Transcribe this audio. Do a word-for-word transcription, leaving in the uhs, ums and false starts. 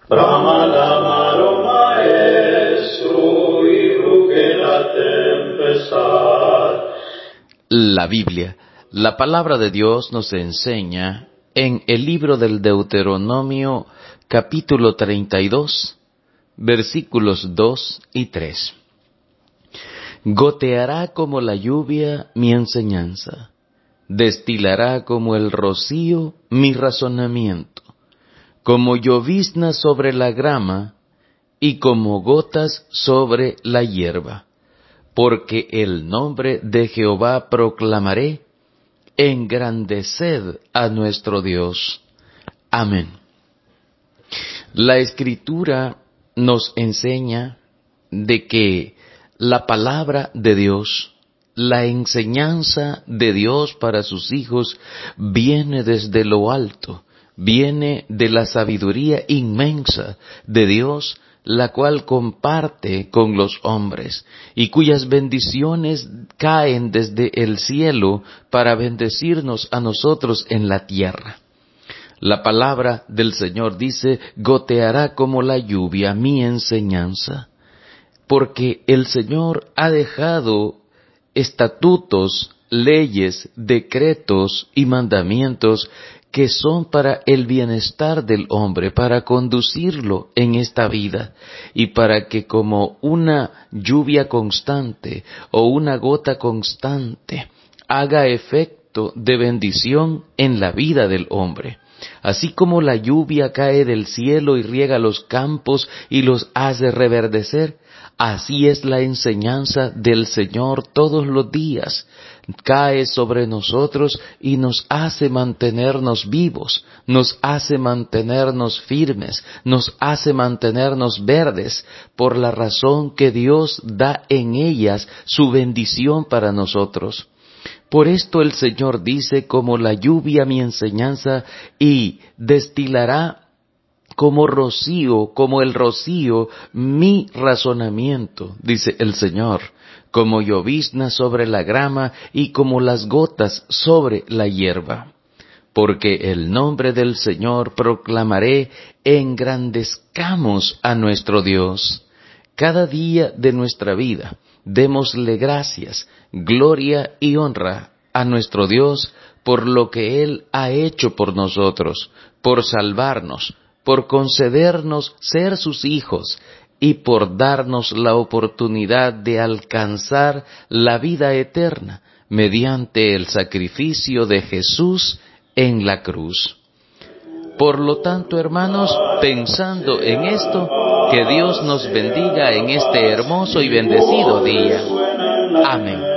Brama la maro maestro y ruge la tempestad. La Biblia, la palabra de Dios, nos enseña en el libro del Deuteronomio, capítulo treinta y dos, versículos dos y tres. Goteará como la lluvia mi enseñanza, destilará como el rocío mi razonamiento, como llovizna sobre la grama y como gotas sobre la hierba. Porque el nombre de Jehová proclamaré, engrandeced a nuestro Dios. Amén. La Escritura nos enseña de que la palabra de Dios, la enseñanza de Dios para sus hijos, viene desde lo alto, viene de la sabiduría inmensa de Dios, la cual comparte con los hombres, y cuyas bendiciones caen desde el cielo para bendecirnos a nosotros en la tierra. La palabra del Señor dice, goteará como la lluvia mi enseñanza, porque el Señor ha dejado estatutos, leyes, decretos y mandamientos que son para el bienestar del hombre, para conducirlo en esta vida y para que como una lluvia constante o una gota constante haga efecto de bendición en la vida del hombre. Así como la lluvia cae del cielo y riega los campos y los hace reverdecer, así es la enseñanza del Señor todos los días. Cae sobre nosotros y nos hace mantenernos vivos, nos hace mantenernos firmes, nos hace mantenernos verdes, por la razón que Dios da en ellas su bendición para nosotros. Por esto el Señor dice, como la lluvia mi enseñanza, y destilará como rocío, como el rocío, mi razonamiento, dice el Señor, como llovizna sobre la grama y como las gotas sobre la hierba. Porque el nombre del Señor proclamaré, engrandezcamos a nuestro Dios. Cada día de nuestra vida, démosle gracias, gloria y honra a nuestro Dios por lo que Él ha hecho por nosotros, por salvarnos, por concedernos ser sus hijos y por darnos la oportunidad de alcanzar la vida eterna mediante el sacrificio de Jesús en la cruz. Por lo tanto, hermanos, pensando en esto, que Dios nos bendiga en este hermoso y bendecido día. Amén.